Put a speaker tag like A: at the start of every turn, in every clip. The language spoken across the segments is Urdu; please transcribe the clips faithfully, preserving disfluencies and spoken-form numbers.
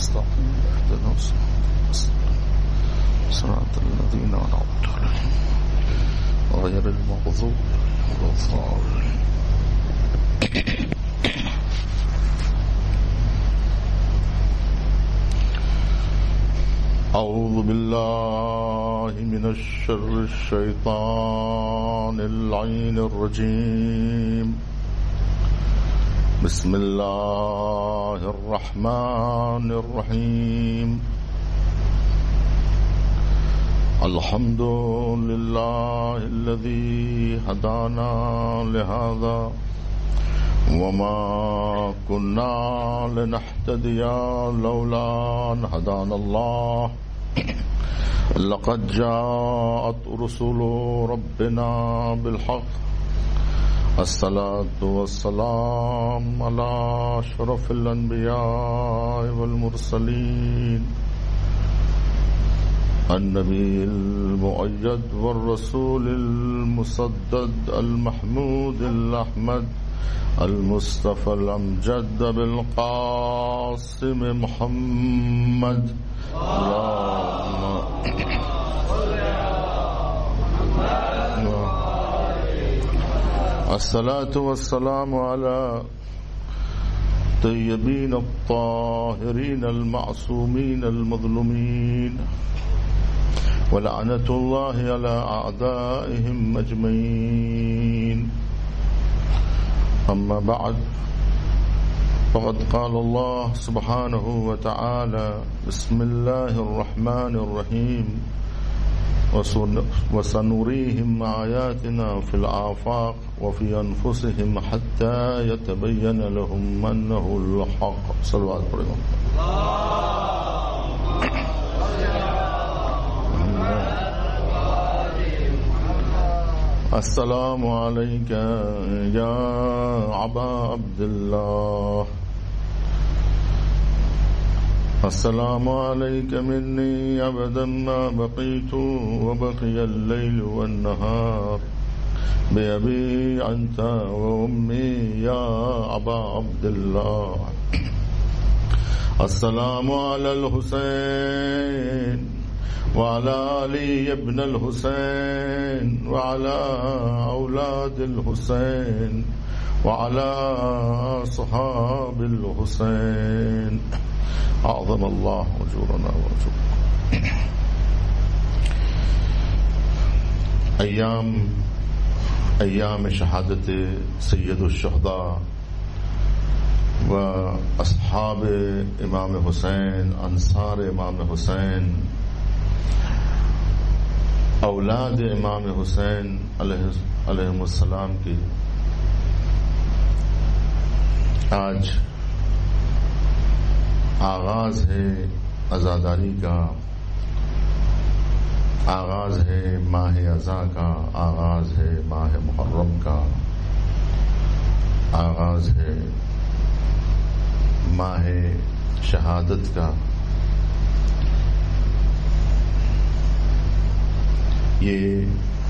A: المستقيم اهدنا صراط الذين أنعمت عليهم غير المغضوب ولا الضالين. أعوذ بالله من الشر الشيطان اللعين الرجيم. بسم الله الرحمن الرحيم. الحمد لله الذي هدانا لهذا وما كنا لنهتدي لولا أن هدانا الله لقد جاءت رسل ربنا بالحق. الصلاة والسلام على أشرف الأنبياء والمرسلين النبي المؤيد والرسول المسدد المحمود الأحمد المصطفى الأمجد بالقاسم محمد. الصلاة والسلام على طيبين الطاهرين المعصومين المظلومين ولعنة الله على أعدائهم أجمعين. أما بعد فقد قال الله سبحانه وتعالى بسم الله الرحمن الرحيم وسنريهم آياتنا في الآفاق وفي أنفسهم حتى يتبين لهم أنه الحق. صلوات عليه. السلام عليك يا أبا عبد الله. السلام عليك مني أبدا ما بقيت وبقي الليل والنهار بأبي أنت وأمي يا أبا عبد الله. السلام على الحسين وعلى علي ابن الحسين وعلى أولاد الحسين وعلى صحاب الحسين أعظم الله أجورنا وأجوركم. ایام ایام شہادت سید الشہداء و اصحاب امام حسین، انصار امام حسین، اولاد امام حسین علیہ السلام کی آج آغاز ہے عزاداری کا، آغاز ہے ماہ عزا کا، آغاز ہے ماہ محرم کا، آغاز ہے ماہ شہادت کا. یہ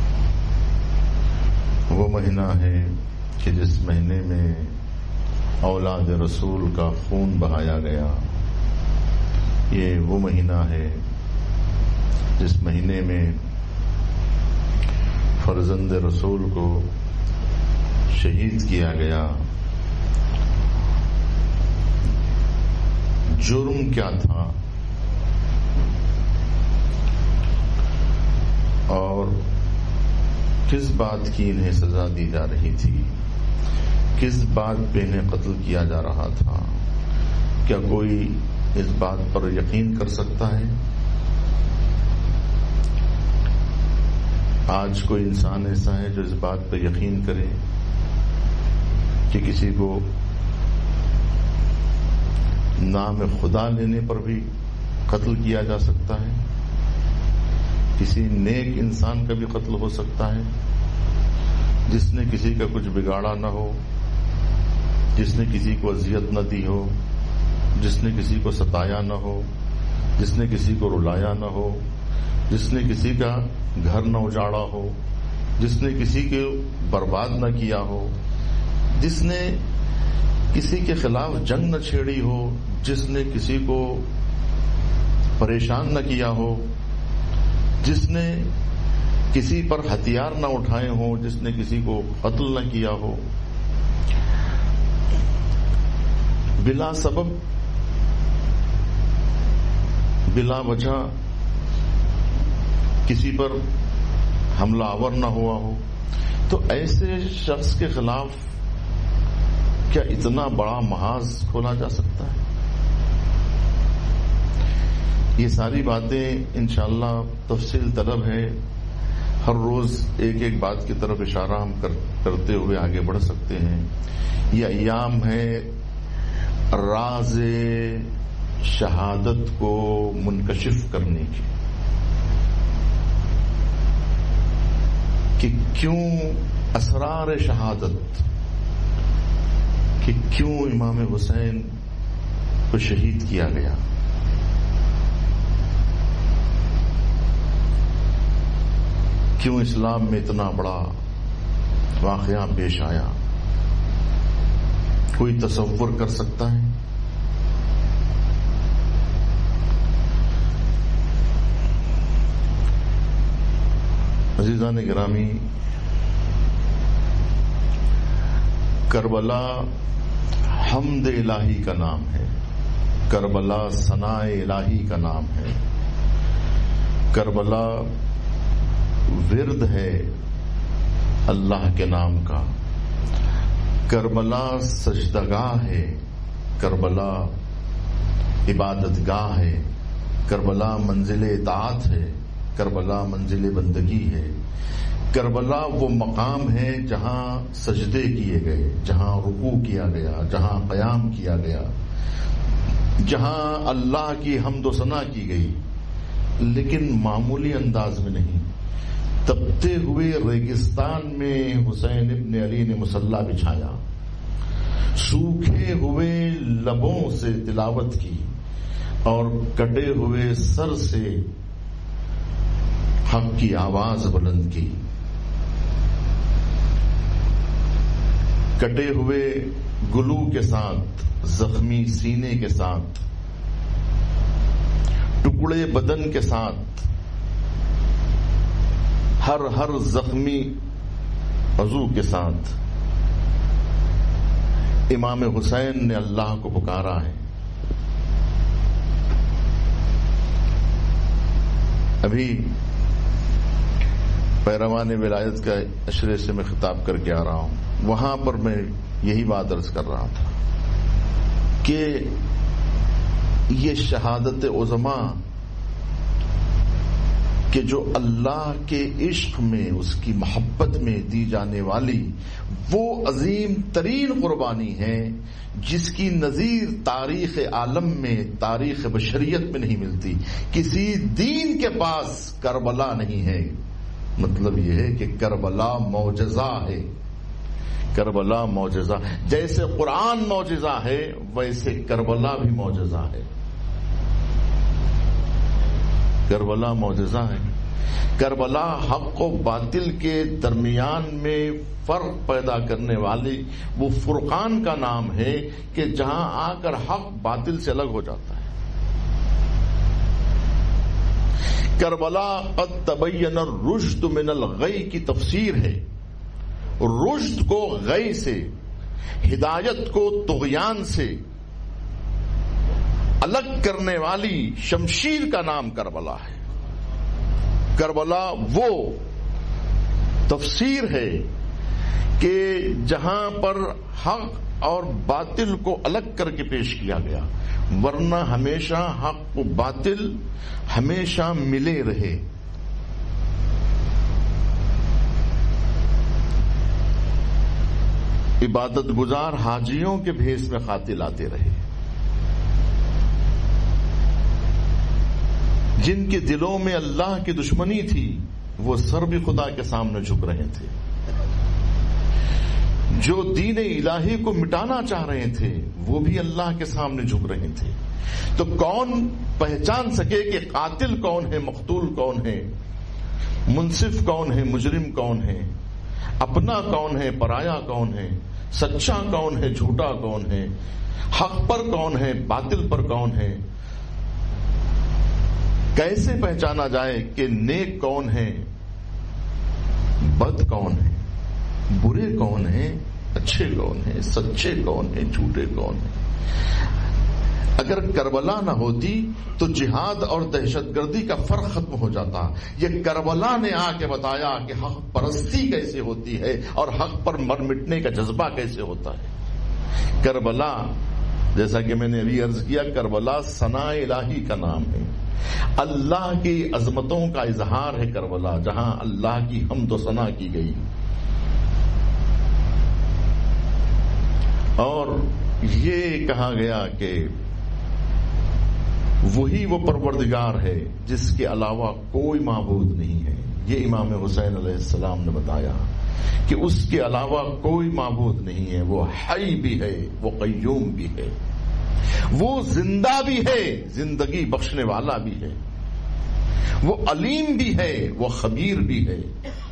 A: وہ مہینہ ہے کہ جس مہینے میں اولاد رسول کا خون بہایا گیا. یہ وہ مہینہ ہے جس مہینے میں فرزند رسول کو شہید کیا گیا. جرم کیا تھا اور کس بات کی انہیں سزا دی جا رہی تھی؟ کس بات پہ انہیں قتل کیا جا رہا تھا؟ کیا کوئی اس بات پر یقین کر سکتا ہے؟ آج کوئی انسان ایسا ہے جو اس بات پہ یقین کرے کہ کسی کو نام خدا لینے پر بھی قتل کیا جا سکتا ہے؟ کسی نیک انسان کا بھی قتل ہو سکتا ہے جس نے کسی کا کچھ بگاڑا نہ ہو، جس نے کسی کو اذیت نہ دی ہو، جس نے کسی کو ستایا نہ ہو، جس نے کسی کو رلایا نہ ہو، جس نے کسی کا گھر نہ اجاڑا ہو، جس نے کسی کو برباد نہ کیا ہو، جس نے کسی کے خلاف جنگ نہ چھیڑی ہو، جس نے کسی کو پریشان نہ کیا ہو، جس نے کسی پر ہتھیار نہ اٹھائے ہوں، جس نے کسی کو قتل نہ کیا ہو، بلا سبب بلا وجہ کسی پر حملہ آور نہ ہوا ہو، تو ایسے شخص کے خلاف کیا اتنا بڑا محاذ کھولا جا سکتا ہے؟ یہ ساری باتیں انشاءاللہ تفصیل طلب ہے، ہر روز ایک ایک بات کی طرف اشارہ ہم کرتے ہوئے آگے بڑھ سکتے ہیں۔ یہ ایام ہے راز شہادت کو منکشف کرنے کی، کہ کیوں اسرار شہادت، کہ کیوں امام حسین کو شہید کیا گیا، کیوں اسلام میں اتنا بڑا واقعہ پیش آیا، کوئی تصور کر سکتا ہے؟ عزیزان گرامی، کربلا حمد الہی کا نام ہے، کربلا ثناء الہی کا نام ہے، کربلا ورد ہے اللہ کے نام کا، کربلا سجدگاہ ہے، کربلا عبادت گاہ ہے، کربلا منزل اطاعت ہے، کربلا منزل بندگی ہے، کربلا وہ مقام ہے جہاں سجدے کیے گئے، جہاں رکوع کیا گیا، جہاں قیام کیا گیا، جہاں اللہ کی حمد و ثنا کی گئی، لیکن معمولی انداز میں نہیں۔ تپتے ہوئے ریگستان میں حسین ابن علی نے مصلی بچھایا، سوکھے ہوئے لبوں سے تلاوت کی اور کٹے ہوئے سر سے حق کی آواز بلند کی، کٹے ہوئے گلو کے ساتھ، زخمی سینے کے ساتھ، ٹکڑے بدن کے ساتھ، ہر ہر زخمی عضو کے ساتھ امام حسین نے اللہ کو پکارا ہے۔ ابھی پیروان ولایت کا اشرے سے میں خطاب کر کے آ رہا ہوں، وہاں پر میں یہی بات عرض کر رہا تھا کہ یہ شہادت عظما کہ جو اللہ کے عشق میں، اس کی محبت میں دی جانے والی وہ عظیم ترین قربانی ہے جس کی نظیر تاریخ عالم میں، تاریخ بشریت میں نہیں ملتی۔ کسی دین کے پاس کربلا نہیں ہے۔ مطلب یہ ہے کہ کربلا معجزہ ہے، کربلا معجزہ، جیسے قرآن معجزہ ہے ویسے کربلا بھی معجزہ ہے، کربلا معجزہ ہے۔ کربلا حق و باطل کے درمیان میں فرق پیدا کرنے والی وہ فرقان کا نام ہے کہ جہاں آ کر حق باطل سے الگ ہو جاتا ہے۔ کربلا قد تبین الرشد من الغی کی تفسیر ہے، رشد کو غی سے، ہدایت کو طغیان سے الگ کرنے والی شمشیر کا نام کربلا ہے۔ کربلا وہ تفسیر ہے کہ جہاں پر حق اور باطل کو الگ کر کے پیش کیا گیا، ورنہ ہمیشہ حق و باطل ہمیشہ ملے رہے۔ عبادت گزار حاجیوں کے بھیس میں قاتل آتے رہے، جن کے دلوں میں اللہ کی دشمنی تھی وہ سر بھی خدا کے سامنے جھک رہے تھے، جو دین الہی کو مٹانا چاہ رہے تھے وہ بھی اللہ کے سامنے جھک رہے تھے۔ تو کون پہچان سکے کہ قاتل کون ہے، مقتول کون ہے، منصف کون ہے، مجرم کون ہے، اپنا کون ہے، پرایا کون ہے، سچا کون ہے، جھوٹا کون ہے، حق پر کون ہے، باطل پر کون ہے؟ کیسے پہچانا جائے کہ نیک کون ہے، بد کون ہے، برے کون ہیں، اچھے کون ہیں، سچے کون ہیں، جھوٹے کون ہیں؟ اگر کربلا نہ ہوتی تو جہاد اور دہشت گردی کا فرق ختم ہو جاتا۔ یہ کربلا نے آ کے بتایا کہ حق پرستی کیسے ہوتی ہے اور حق پر مر مٹنے کا جذبہ کیسے ہوتا ہے۔ کربلا، جیسا کہ میں نے ابھی عرض کیا، کربلا ثناء الہی کا نام ہے، اللہ کی عظمتوں کا اظہار ہے کربلا، جہاں اللہ کی حمد و ثنا کی گئی۔ اور یہ کہا گیا کہ وہی وہ پروردگار ہے جس کے علاوہ کوئی معبود نہیں ہے۔ یہ امام حسین علیہ السلام نے بتایا کہ اس کے علاوہ کوئی معبود نہیں ہے، وہ حی بھی ہے، وہ قیوم بھی ہے، وہ زندہ بھی ہے، زندگی بخشنے والا بھی ہے، وہ علیم بھی ہے، وہ خبیر بھی ہے،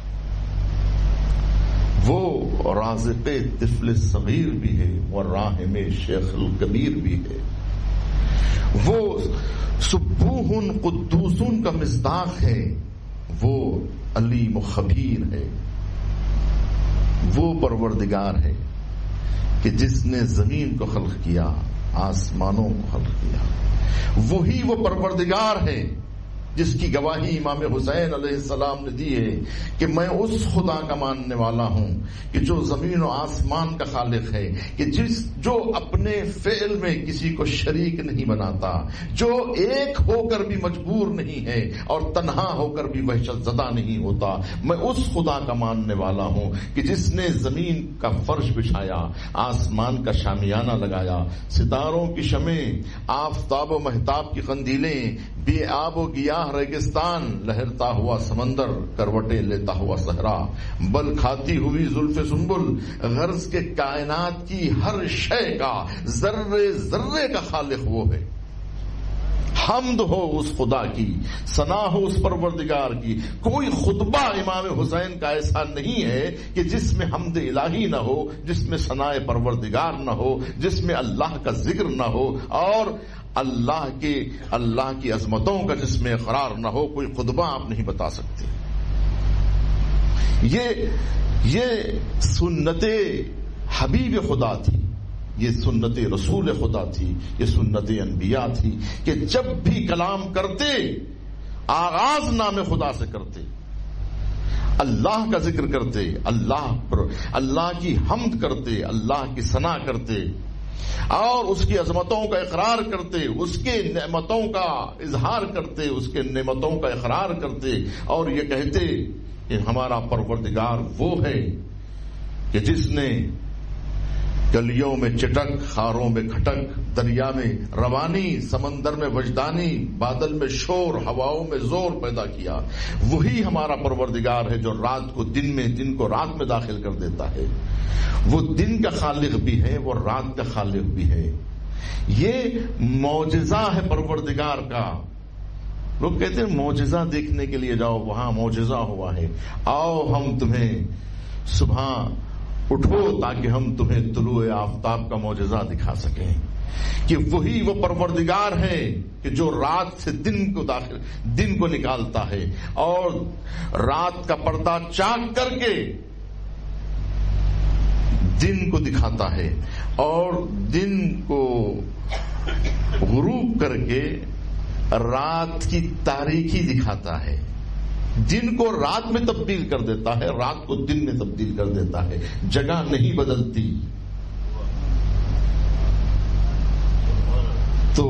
A: وہ رازق طفل صغیر بھی ہے، وہ راحم شیخ الکبیر بھی ہے، وہ سبوح قدوس کا مصداق ہے، وہ علیم و خبیر ہے، وہ پروردگار ہے کہ جس نے زمین کو خلق کیا، آسمانوں کو خلق کیا۔ وہی وہ پروردگار ہے جس کی گواہی امام حسین علیہ السلام نے دی ہے کہ میں اس خدا کا ماننے والا ہوں کہ جو زمین و آسمان کا خالق ہے، کہ جس جو اپنے فعل میں کسی کو شریک نہیں بناتا، جو ایک ہو کر بھی مجبور نہیں ہے اور تنہا ہو کر بھی وحشت زدہ نہیں ہوتا۔ میں اس خدا کا ماننے والا ہوں کہ جس نے زمین کا فرش بچھایا، آسمان کا شامیانہ لگایا، ستاروں کی شمیں، آفتاب و مہتاب کی قندیلیں، بے آب و گیاہ ریگستان، لہرتا ہوا سمندر، کروٹیں لیتا ہوا صحرا، بل کھاتی ہوئی زلف سنبل، غرض کے کائنات کی ہر شے کا، ذرے ذرے کا خالق وہ ہے۔ حمد ہو اس خدا کی، ثنا ہو اس پروردگار کی۔ کوئی خطبہ امام حسین کا ایسا نہیں ہے کہ جس میں حمد الہی نہ ہو، جس میں ثناء پروردگار نہ ہو، جس میں اللہ کا ذکر نہ ہو اور اللہ کے اللہ کی عظمتوں کا جس میں اقرار نہ ہو۔ کوئی خطبہ آپ نہیں بتا سکتے۔ یہ یہ سنت حبیب خدا تھی، یہ سنت رسول خدا تھی، یہ سنت انبیاء تھی کہ جب بھی کلام کرتے آغاز نام خدا سے کرتے، اللہ کا ذکر کرتے، اللہ پر اللہ کی حمد کرتے، اللہ کی ثنا کرتے اور اس کی عظمتوں کا اقرار کرتے، اس کے نعمتوں کا اظہار کرتے، اس کے نعمتوں کا اقرار کرتے اور یہ کہتے کہ ہمارا پروردگار وہ ہے کہ جس نے گلیوں میں چٹک، خاروں میں کھٹک، دریا میں روانی، سمندر میں وجدانی، بادل میں شور، ہواؤں میں زور پیدا کیا۔ وہی ہمارا پروردگار ہے جو رات کو دن میں، دن کو رات میں داخل کر دیتا ہے۔ وہ دن کا خالق بھی ہے، وہ رات کا خالق بھی ہے۔ یہ معجزہ ہے پروردگار کا۔ لوگ کہتے ہیں معجزہ دیکھنے کے لیے جاؤ، وہاں معجزہ ہوا ہے، آؤ ہم تمہیں صبح اٹھو تاکہ ہم تمہیں طلوع آفتاب کا معجزہ دکھا سکیں کہ وہی وہ پروردگار ہے کہ جو رات سے دن کو داخل دن کو نکالتا ہے اور رات کا پردہ چاک کر کے دن کو دکھاتا ہے اور دن کو غروب کر کے رات کی تاریکی دکھاتا ہے، دن کو رات میں تبدیل کر دیتا ہے، رات کو دن میں تبدیل کر دیتا ہے، جگہ نہیں بدلتی۔ تو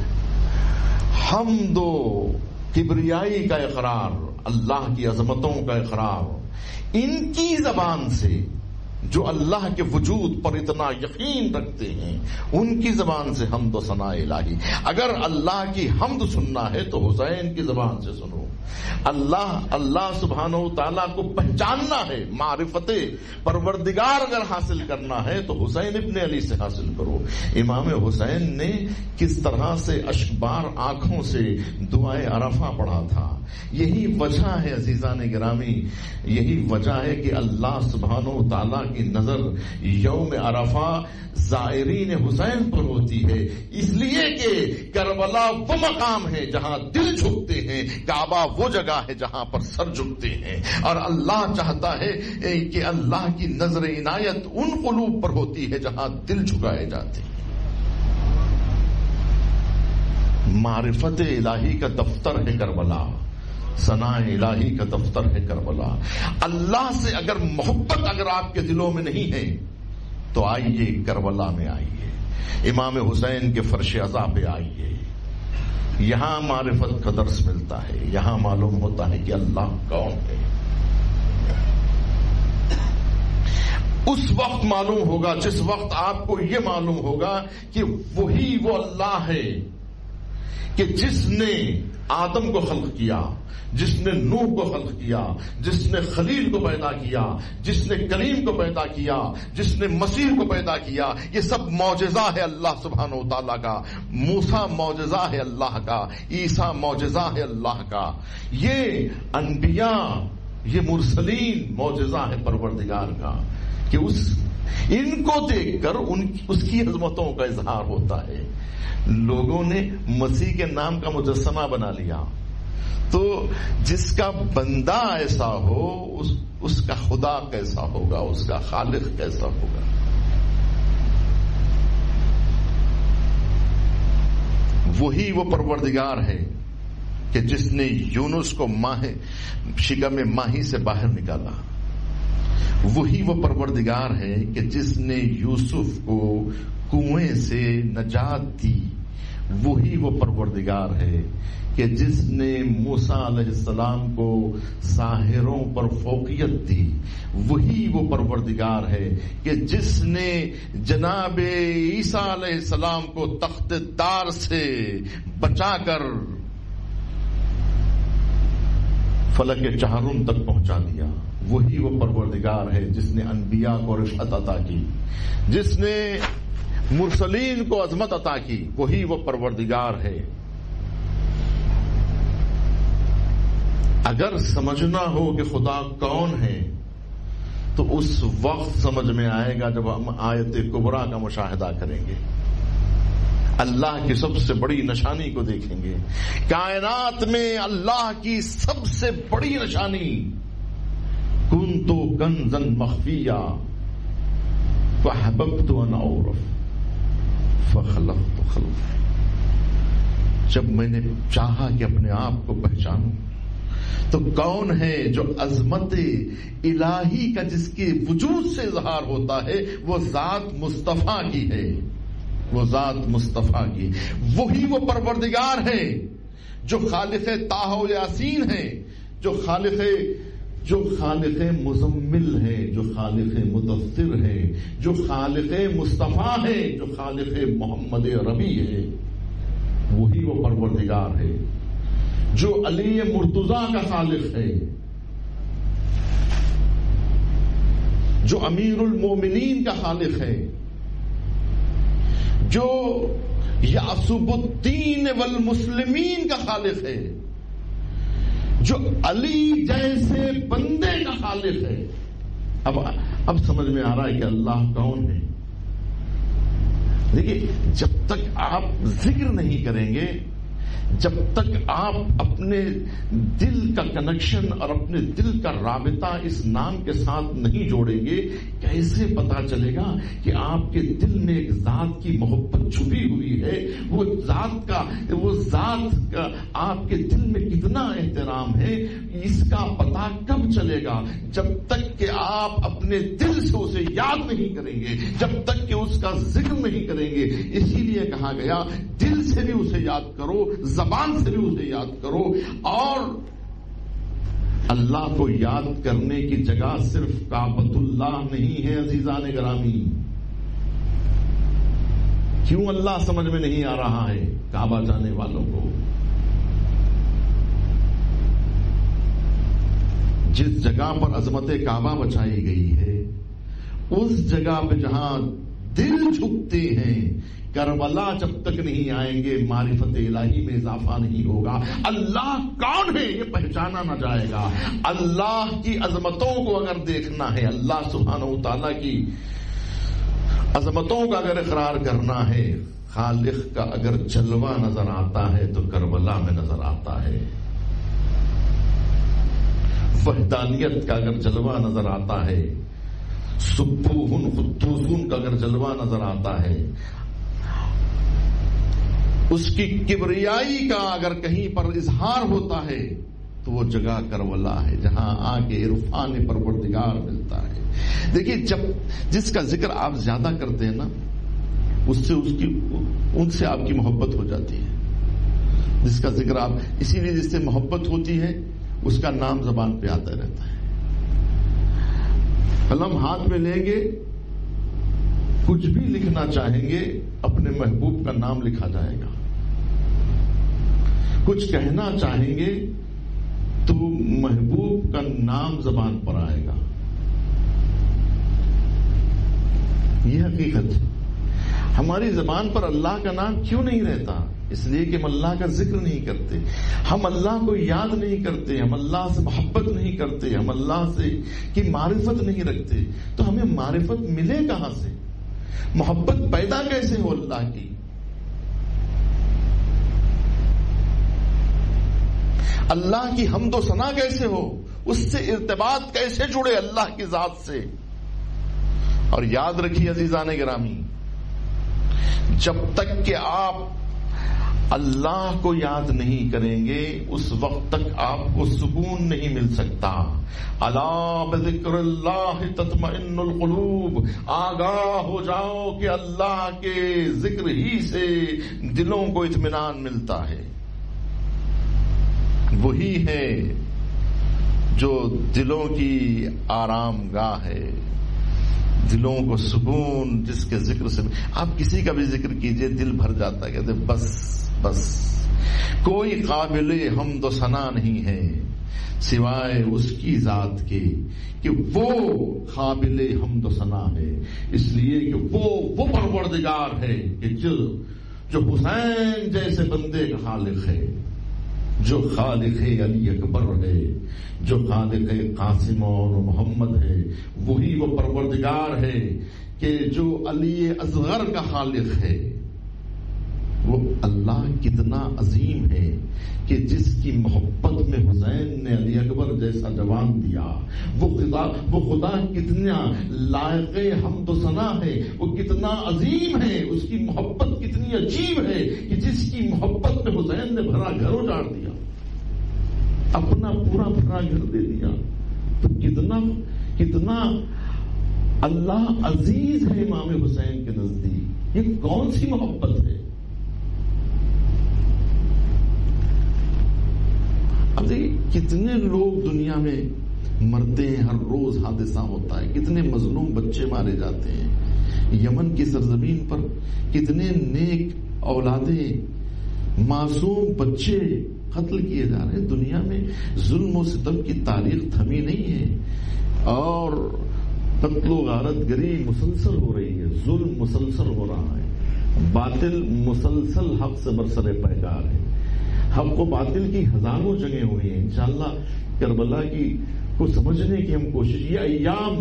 A: حمد و کبریائی کا اقرار، اللہ کی عظمتوں کا اقرار، ان کی زبان سے جو اللہ کے وجود پر اتنا یقین رکھتے ہیں، ان کی زبان سے حمد و ثنا الہی۔ اگر اللہ کی حمد سننا ہے تو حسین کی زبان سے سنو۔ اللہ اللہ سبحانہ و تعالیٰ کو پہچاننا ہے، معرفت پروردگار اگر حاصل کرنا ہے تو حسین ابن علی سے حاصل کرو۔ امام حسین نے کس طرح سے اشکبار آنکھوں سے دعائے عرفہ پڑھا تھا۔ یہی وجہ ہے عزیزان گرامی، یہی وجہ ہے کہ اللہ سبحانہ و تعالیٰ کی نظر یوم عرفہ زائرین حسین پر ہوتی ہے، اس لیے کہ کربلا وہ مقام ہے جہاں دل جھکتے ہیں، کعبہ وہ جگہ ہے جہاں پر سر جھکتے ہیں، اور اللہ چاہتا ہے کہ اللہ کی نظر عنایت ان قلوب پر ہوتی ہے جہاں دل جھکائے جاتے ہیں۔ معرفت الہی کا دفتر ہے کربلا، ثنا الہی کا دفتر ہے کربلا۔ اللہ سے اگر محبت اگر آپ کے دلوں میں نہیں ہے تو آئیے کربلا میں آئیے، امام حسین کے فرش عزا پہ آئیے، یہاں معرفت کا درس ملتا ہے، یہاں معلوم ہوتا ہے کہ اللہ کون ہے۔ اس وقت معلوم ہوگا جس وقت آپ کو یہ معلوم ہوگا کہ وہی وہ اللہ ہے کہ جس نے آدم کو خلق کیا، جس نے نوح کو خلق کیا، جس نے خلیل کو پیدا کیا، جس نے کریم کو پیدا کیا، جس نے مسیح کو پیدا کیا۔ یہ سب معجزہ ہے اللہ سبحانہ و تعالیٰ کا۔ موسیٰ معجزہ ہے اللہ کا، عیسیٰ معجزہ ہے اللہ کا، یہ انبیاء، یہ مرسلین معجزہ ہے پروردگار کا، کہ اس ان کو دیکھ کر ان اس کی عظمتوں کا اظہار ہوتا ہے۔ لوگوں نے مسیح کے نام کا مجسمہ بنا لیا، تو جس کا بندہ ایسا ہو اس, اس کا خدا کیسا ہوگا، اس کا خالق کیسا ہوگا۔ وہی وہ پروردگار ہے کہ جس نے یونس کو ماہ شکم ماہی سے باہر نکالا، وہی وہ پروردگار ہے کہ جس نے یوسف کو کنویں سے نجات دی، وہی وہ پروردگار ہے کہ جس نے موسیٰ علیہ السلام کو ساحروں پر فوقیت دی، وہی وہ پروردگار ہے کہ جس نے جناب عیسیٰ علیہ السلام کو تخت دار سے بچا کر فلک چہارم تک پہنچا دیا، وہی وہ پروردگار ہے جس نے انبیاء کو رفعت عطا کی، جس نے مرسلین کو عظمت عطا کی، وہی وہ پروردگار ہے۔ اگر سمجھنا ہو کہ خدا کون ہے تو اس وقت سمجھ میں آئے گا جب ہم آیت کبریٰ کا مشاہدہ کریں گے، اللہ کی سب سے بڑی نشانی کو دیکھیں گے۔ کائنات میں اللہ کی سب سے بڑی نشانی کنت کنزا مخفیا فاحببت ان اعرف فخلقت خلقا، جب میں نے چاہا کہ اپنے آپ کو پہچانوں تو کون ہے جو عظمت الہی کا جس کے وجود سے اظہار ہوتا ہے، وہ ذات مصطفیٰ کی ہے، وہ ذات مصطفیٰ کی، وہی وہ پروردگار ہے جو خالق طٰہٰ و یاسین ہے، جو خالق جو خالق مزمل ہے، جو خالق مدثر ہے، جو خالق مصطفیٰ ہے، جو خالق محمد ربی ہے، وہی وہ پروردگار ہے جو علی مرتضیٰ کا خالق ہے، جو امیر المومنین کا خالق ہے، جو یعصب الدین والمسلمین کا خالق ہے، جو علی جیسے بندے کا خالق ہے۔ اب اب سمجھ میں آ رہا ہے کہ اللہ کون ہے۔ دیکھیے، جب تک آپ ذکر نہیں کریں گے، جب تک آپ اپنے دل کا کنیکشن اور اپنے دل کا رابطہ اس نام کے ساتھ نہیں جوڑیں گے، کیسے پتا چلے گا کہ آپ کے دل میں ایک ذات کی محبت چھپی ہوئی ہے، وہ ذات کا وہ ذات کا آپ کے دل میں کتنا احترام ہے، اس کا پتا کب چلے گا؟ جب تک کہ آپ اپنے دل سے اسے یاد نہیں کریں گے، جب تک کہ اس کا ذکر نہیں کریں گے۔ اسی لیے کہا گیا دل سے بھی اسے یاد کرو، زبان سے بھی اسے یاد کرو، اور اللہ کو یاد کرنے کی جگہ صرف کعبۃ اللہ نہیں ہے عزیزان گرامی۔ کیوں اللہ سمجھ میں نہیں آ رہا ہے کعبہ جانے والوں کو؟ جس جگہ پر عظمت کعبہ بچائی گئی ہے، اس جگہ پہ جہاں دل جھکتے ہیں. کربلا جب تک نہیں آئیں گے معرفت الہی میں اضافہ نہیں ہوگا. اللہ کون ہے یہ پہچانا نہ جائے گا. اللہ کی عظمتوں کو اگر دیکھنا ہے, اللہ سبحانہ و تعالیٰ کی عظمتوں کا اگر اقرار کرنا ہے, خالق کا اگر جلوہ نظر آتا ہے تو کربلا میں نظر آتا ہے. وحدانیت کا اگر جلوہ نظر آتا ہے, سبوحن قدوسن کا اگر جلوہ نظر آتا ہے, اس کی کبریائی کا اگر کہیں پر اظہار ہوتا ہے تو وہ جگہ کربلا ہے جہاں آ کے عرفان پروردگار ملتا ہے. دیکھیے جب جس کا ذکر آپ زیادہ کرتے ہیں نا, اس سے اس کی ان سے آپ کی محبت ہو جاتی ہے. جس کا ذکر آپ اسی لیے جس سے محبت ہوتی ہے اس کا نام زبان پہ آتا رہتا ہے. قلم ہاتھ میں لیں گے, کچھ بھی لکھنا چاہیں گے اپنے محبوب کا نام لکھا جائے گا. کچھ کہنا چاہیں گے تو محبوب کا نام زبان پر آئے گا. یہ حقیقت ہے. ہماری زبان پر اللہ کا نام کیوں نہیں رہتا؟ اس لیے کہ ہم اللہ کا ذکر نہیں کرتے, ہم اللہ کو یاد نہیں کرتے, ہم اللہ سے محبت نہیں کرتے, ہم اللہ سے کی معرفت نہیں رکھتے. تو ہمیں معرفت ملے کہاں سے؟ محبت پیدا کیسے ہو اللہ کی؟ اللہ کی حمد و ثنا کیسے ہو؟ اس سے ارتباط کیسے جڑے اللہ کی ذات سے؟ اور یاد رکھیے عزیزان گرامی, جب تک کہ آپ اللہ کو یاد نہیں کریں گے اس وقت تک آپ کو سکون نہیں مل سکتا. الا بذکر اللہ تطمئن القلوب, آگاہ ہو جاؤ کہ اللہ کے ذکر ہی سے دلوں کو اطمینان ملتا ہے. وہی ہے جو دلوں کی آرام گاہ ہے, دلوں کو سکون جس کے ذکر سے. آپ کسی کا بھی ذکر کیجئے دل بھر جاتا ہے, کہتے بس بس کوئی قابل حمد و ثنا نہیں ہے سوائے اس کی ذات کے کہ وہ قابل حمد و ثنا ہے. اس لیے کہ وہ وہ پروردگار ہے کہ جو جو حسین جیسے بندے کا خالق ہے, جو خالق علی اکبر ہے, جو خالق قاسم اور محمد ہے, وہی وہ پروردگار ہے کہ جو علی اصغر کا خالق ہے. وہ اللہ کتنا عظیم ہے کہ جس کی محبت میں حسین نے علی اکبر جیسا جوان دیا. وہ خدا وہ خدا کتنا لائق حمد و ثنا ہے, وہ کتنا عظیم ہے, اس کی محبت کتنی عجیب ہے کہ جس کی محبت میں حسین نے بھرا گھر اجاڑ دیا, اپنا پورا بھرا گھر دے دیا. تو کتنا کتنا اللہ عزیز ہے امام حسین کے نزدیک. یہ کون سی محبت ہے؟ اب دیکھیے کتنے لوگ دنیا میں مرتے ہیں, ہر روز حادثہ ہوتا ہے, کتنے مظلوم بچے مارے جاتے ہیں. یمن کی سرزمین پر کتنے نیک اولادیں, معصوم بچے قتل کیے جا رہے ہیں. دنیا میں ظلم و ستم کی تاریخ تھمی نہیں ہے اور قتل و غارت گری مسلسل ہو رہی ہے, ظلم مسلسل ہو رہا ہے, باطل مسلسل حق سے برسر پیکار ہے. حق و باطل کی ہزاروں جگہیں ہوئی ہیں. انشاءاللہ کربلا کی کو سمجھنے کی ہم کوشش, یہ ایام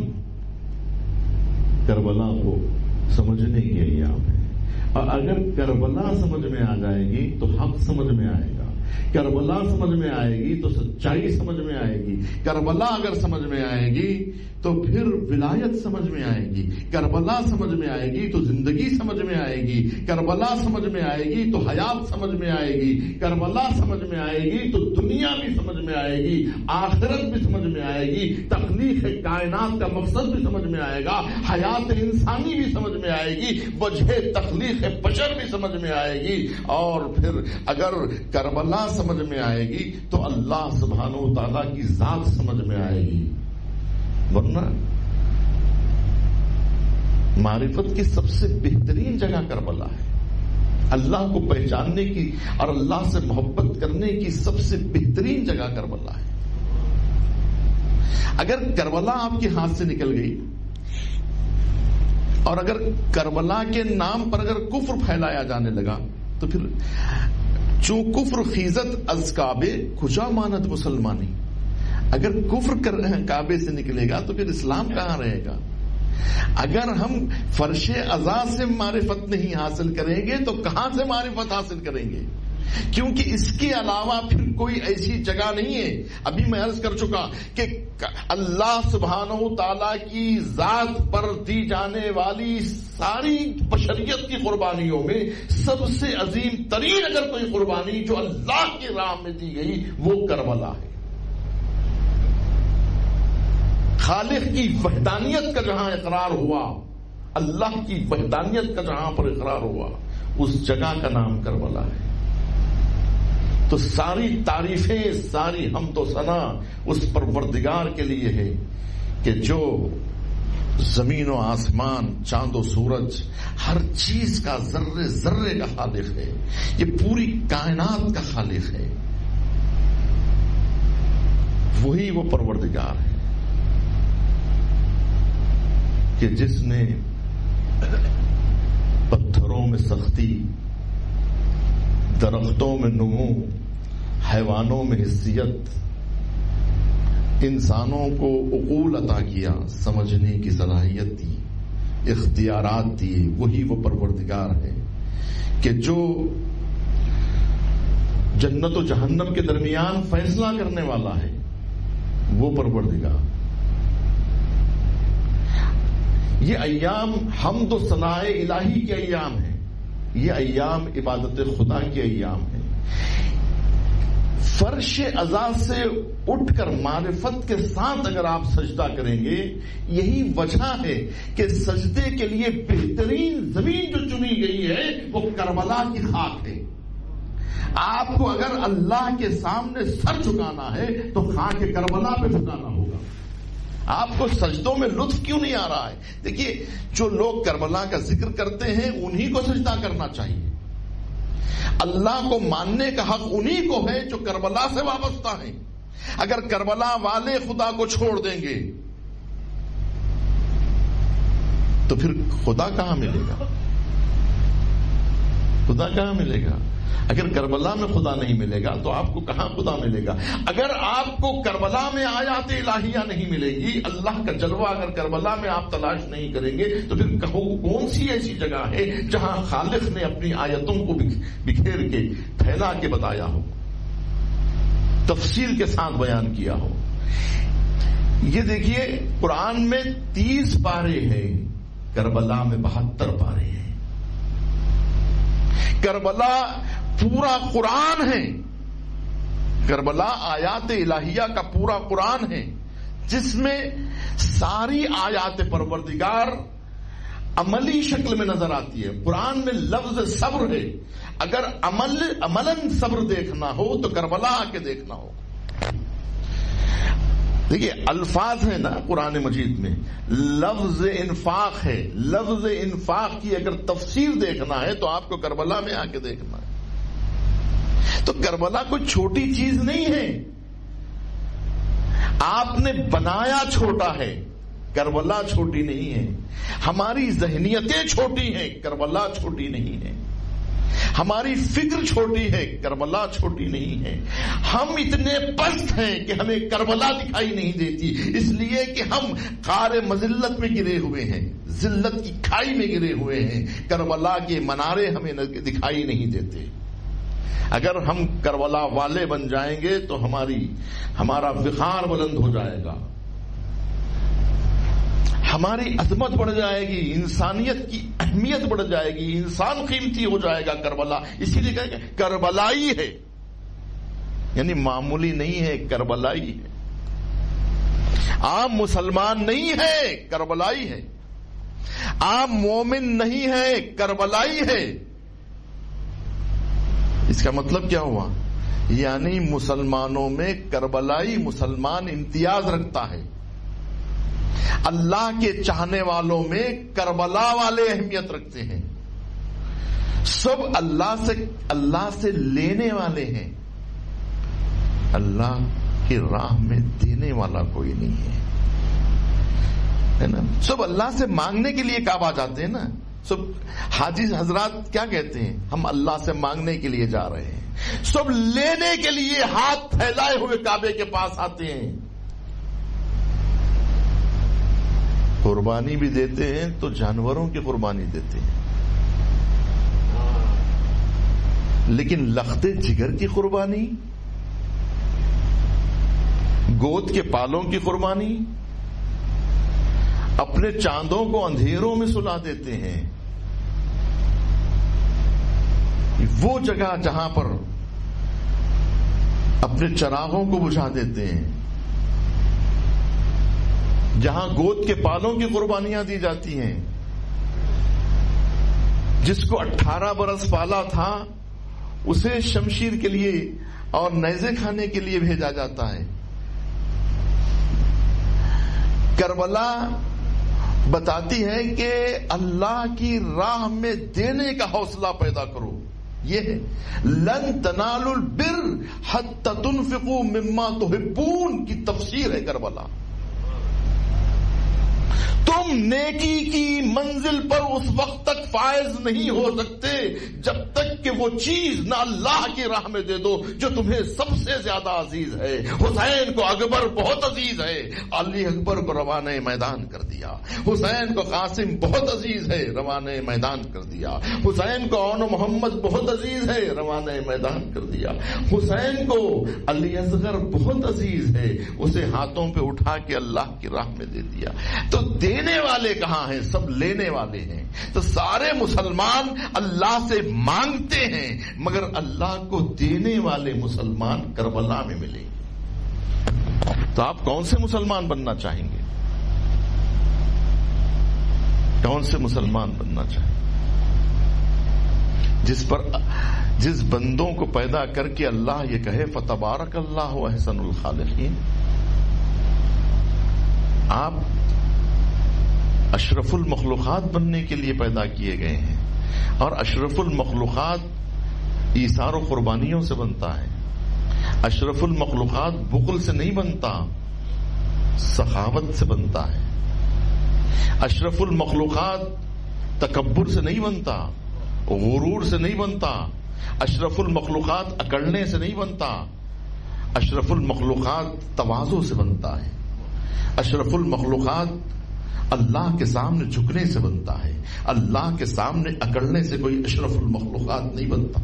A: کربلا کو سمجھنے کی ایام ہے. اور اگر کربلا سمجھ میں آ جائے گی تو حق سمجھ میں آئے گا, کربلا سمجھ میں آئے گی تو سچائی سمجھ میں آئے گی, کربلا اگر سمجھ میں آئے گی تو پھر ولایت سمجھ میں آئے گی, کربلا سمجھ میں آئے گی تو زندگی سمجھ میں آئے گی, کربلا سمجھ میں آئے گی تو حیات سمجھ میں آئے گی, کربلا سمجھ میں آئے گی تو دنیا بھی سمجھ میں آئے گی, آخرت بھی سمجھ میں آئے گی, تخلیق کائنات کا مقصد بھی سمجھ میں آئے گا, حیات انسانی بھی سمجھ میں آئے گی, وجہ تخلیق بشر بھی سمجھ میں آئے گی. اور پھر اگر کربلا سمجھ میں آئے گی تو اللہ سبحانہ و تعالیٰ کی ذات سمجھ میں آئے گی. ورنہ معرفت کی سب سے بہترین جگہ کربلا ہے. اللہ کو پہچاننے کی اور اللہ سے محبت کرنے کی سب سے بہترین جگہ کربلا ہے. اگر کربلا آپ کے ہاتھ سے نکل گئی اور اگر کربلا کے نام پر اگر کفر پھیلایا جانے لگا تو پھر چوں کفر خیزت از کعبے کجا ماند مسلمانی، اگر کفر کعبے سے نکلے گا تو پھر اسلام کہاں رہے گا؟ اگر ہم فرش عزا سے معرفت نہیں حاصل کریں گے تو کہاں سے معرفت حاصل کریں گے؟ کیونکہ اس کے علاوہ پھر کوئی ایسی جگہ نہیں ہے. ابھی میں عرض کر چکا کہ اللہ سبحانہ و تعالیٰ کی ذات پر دی جانے والی ساری بشریت کی قربانیوں میں سب سے عظیم ترین اگر کوئی قربانی جو اللہ کی راہ میں دی گئی وہ کربلا ہے. خالق کی وحدانیت کا جہاں اقرار ہوا، اللہ کی وحدانیت کا جہاں پر اقرار ہوا، اس جگہ کا نام کربلا ہے. تو ساری تعریفیں، ساری حمد و ثنا اس پروردگار کے لیے ہے کہ جو زمین و آسمان، چاند و سورج، ہر چیز کا ذرے ذرے کا خالق ہے. یہ پوری کائنات کا خالق ہے. وہی وہ پروردگار ہے کہ جس نے پتھروں میں سختی، درختوں میں نمو، حیوانوں میں حیثیت، انسانوں کو عقول عطا کیا، سمجھنے کی صلاحیت دی، اختیارات دیے. وہی وہ پروردگار ہے کہ جو جنت و جہنم کے درمیان فیصلہ کرنے والا ہے. وہ پروردگار. یہ ایام حمد و ثناء الہی کے ایام ہیں. یہ ایام عبادت خدا کے ایام ہیں. فرش عزا سے اٹھ کر معرفت کے ساتھ اگر آپ سجدہ کریں گے، یہی وجہ ہے کہ سجدے کے لیے بہترین زمین جو چنی گئی ہے وہ کربلا کی خاک ہے. آپ کو اگر اللہ کے سامنے سر جھکانا ہے تو خاک کربلا پہ جھکانا ہوگا. آپ کو سجدوں میں لطف کیوں نہیں آ رہا ہے؟ دیکھیے، جو لوگ کربلا کا ذکر کرتے ہیں انہی کو سجدہ کرنا چاہیے. اللہ کو ماننے کا حق انہی کو ہے جو کربلا سے وابستہ ہیں. اگر کربلا والے خدا کو چھوڑ دیں گے تو پھر خدا کہاں ملے گا؟ خدا کہاں ملے گا؟ اگر کربلا میں خدا نہیں ملے گا تو آپ کو کہاں خدا ملے گا؟ اگر آپ کو کربلا میں آیات الہیہ نہیں ملے گی، اللہ کا جلوہ اگر کربلا میں آپ تلاش نہیں کریں گے تو پھر کہو کون سی ایسی جگہ ہے جہاں خالق نے اپنی آیتوں کو بکھیر کے پھیلا کے بتایا ہو، تفصیل کے ساتھ بیان کیا ہو. یہ دیکھیے، قرآن میں تیس پارے ہیں، کربلا میں بہتر پارے ہیں. کربلا پورا قرآن ہے. کربلا آیات الہیہ کا پورا قرآن ہے جس میں ساری آیات پروردگار عملی شکل میں نظر آتی ہے. قرآن میں لفظ صبر ہے. اگر عمل عملاً صبر دیکھنا ہو تو کربلا آ کے دیکھنا ہو. دیکھیے، الفاظ ہیں نا قرآن مجید میں، لفظ انفاق ہے. لفظ انفاق کی اگر تفسیر دیکھنا ہے تو آپ کو کربلا میں آ کے دیکھنا ہے. تو کربلا کوئی چھوٹی چیز نہیں ہے. آپ نے بنایا چھوٹا ہے، کربلا چھوٹی نہیں ہے. ہماری ذہنیتیں چھوٹی ہیں، کربلا چھوٹی نہیں ہے. ہماری فکر چھوٹی ہے، کربلا چھوٹی نہیں ہے. ہم اتنے پست ہیں کہ ہمیں کربلا دکھائی نہیں دیتی، اس لیے کہ ہم غار مذلت میں گرے ہوئے ہیں، ذلت کی کھائی میں گرے ہوئے ہیں. کربلا کے منارے ہمیں دکھائی نہیں دیتے. اگر ہم کربلا والے بن جائیں گے تو ہماری ہمارا وقار بلند ہو جائے گا، ہماری عظمت بڑھ جائے گی، انسانیت کی اہمیت بڑھ جائے گی، انسان قیمتی ہو جائے گا کربلا. اسی لیے کہیں گے کربلائی ہے، یعنی معمولی نہیں ہے، کربلائی ہے. عام مسلمان نہیں ہے، کربلائی ہے. عام مومن نہیں ہے، کربلائی ہے. اس کا مطلب کیا ہوا؟ یعنی مسلمانوں میں کربلائی مسلمان امتیاز رکھتا ہے. اللہ کے چاہنے والوں میں کربلا والے اہمیت رکھتے ہیں. سب اللہ سے اللہ سے لینے والے ہیں، اللہ کی راہ میں دینے والا کوئی نہیں ہے. ہے نا. سب اللہ سے مانگنے کے لیے کعبہ جاتے ہیں نا. سب حاجی حضرات کیا کہتے ہیں؟ ہم اللہ سے مانگنے کے لیے جا رہے ہیں. سب لینے کے لیے ہاتھ پھیلائے ہوئے کعبے کے پاس آتے ہیں. قربانی بھی دیتے ہیں تو جانوروں کی قربانی دیتے ہیں، لیکن لخت جگر کی قربانی، گود کے پالوں کی قربانی، اپنے چاندوں کو اندھیروں میں سلا دیتے ہیں. وہ جگہ جہاں پر اپنے چراغوں کو بجھا دیتے ہیں، جہاں گود کے پالوں کی قربانیاں دی جاتی ہیں. جس کو اٹھارہ برس پالا تھا اسے شمشیر کے لیے اور نیزے کھانے کے لیے بھیجا جاتا ہے. کربلا بتاتی ہے کہ اللہ کی راہ میں دینے کا حوصلہ پیدا کرو. یہ ہے لن تنالوا البر حتى تنفقوا مما تحبون کی تفسیر ہے کربلا. تم نیکی کی منزل پر اس وقت تک فائز نہیں ہو سکتے جب تک کہ وہ چیز نہ اللہ کی راہ میں دے دو جو تمہیں سب سے زیادہ عزیز ہے. حسین کو اکبر بہت عزیز ہے، علی اکبر کو روانہ میدان کر دیا. حسین کو قاسم بہت عزیز ہے، روانہ میدان کر دیا. حسین کو اون محمد بہت عزیز ہے، روانہ میدان کر دیا. حسین کو علی اصغر بہت عزیز ہے، اسے ہاتھوں پہ اٹھا کے اللہ کی راہ میں دے دیا. تو دینے والے کہاں ہیں؟ سب لینے والے ہیں. تو سارے مسلمان اللہ سے مانگتے ہیں، مگر اللہ کو دینے والے مسلمان کربلا میں ملیں گے. تو آپ کون سے مسلمان بننا چاہیں گے؟ کون سے مسلمان بننا چاہیں گے؟ جس پر جس بندوں کو پیدا کر کے اللہ یہ کہے فتبارک اللہ احسن الخالقین. آپ اشرف المخلوقات بننے کے لیے پیدا کیے گئے ہیں، اور اشرف المخلوقات ایثار و قربانیوں سے بنتا ہے. اشرف المخلوقات بخل سے نہیں بنتا، سخاوت سے بنتا ہے. اشرف المخلوقات تکبر سے نہیں بنتا، غرور سے نہیں بنتا. اشرف المخلوقات اکڑنے سے نہیں بنتا. اشرف المخلوقات تواضع سے بنتا ہے. اشرف المخلوقات اللہ کے سامنے جھکنے سے بنتا ہے. اللہ کے سامنے اکڑنے سے کوئی اشرف المخلوقات نہیں بنتا.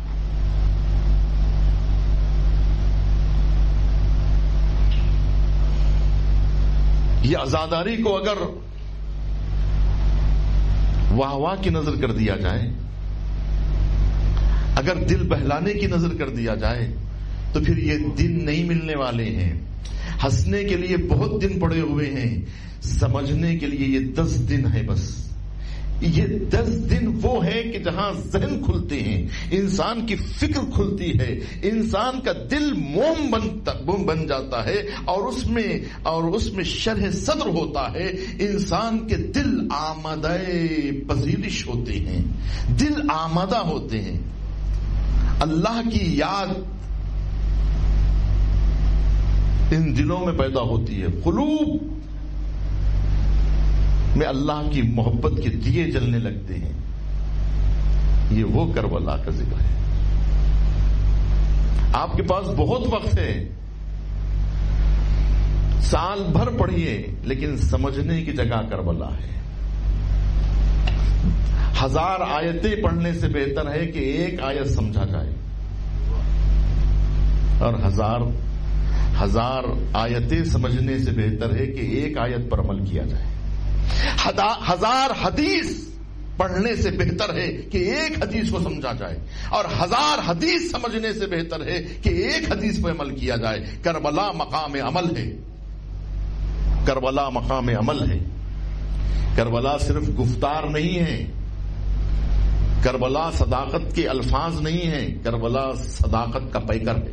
A: یہ عزاداری کو اگر واہ واہ کی نظر کر دیا جائے، اگر دل بہلانے کی نظر کر دیا جائے، تو پھر یہ دن نہیں ملنے والے ہیں. ہنسنے کے لیے بہت دن پڑے ہوئے ہیں، سمجھنے کے لیے یہ دس دن ہے بس. یہ دس دن وہ ہے کہ جہاں ذہن کھلتے ہیں، انسان کی فکر کھلتی ہے، انسان کا دل موم بنتا موم بن جاتا ہے، اور اس میں اور اس میں شرح صدر ہوتا ہے. انسان کے دل آمادہ پذیرش ہوتے ہیں، دل آمادہ ہوتے ہیں. اللہ کی یاد ان دلوں میں پیدا ہوتی ہے. قلوب میں اللہ کی محبت کے دیے جلنے لگتے ہیں. یہ وہ کربلا کا ذکر ہے. آپ کے پاس بہت وقت ہے، سال بھر پڑھیے، لیکن سمجھنے کی جگہ کربلا ہے. ہزار آیتیں پڑھنے سے بہتر ہے کہ ایک آیت سمجھا جائے، اور ہزار ہزار آیتیں سمجھنے سے بہتر ہے کہ ایک آیت پر عمل کیا جائے. ہزار حدیث پڑھنے سے بہتر ہے کہ ایک حدیث کو سمجھا جائے، اور ہزار حدیث سمجھنے سے بہتر ہے کہ ایک حدیث پہ عمل کیا جائے. کربلا مقام عمل ہے. کربلا مقام عمل ہے. کربلا صرف گفتار نہیں ہے، کربلا صداقت کے الفاظ نہیں ہیں، کربلا صداقت کا پیکر ہے.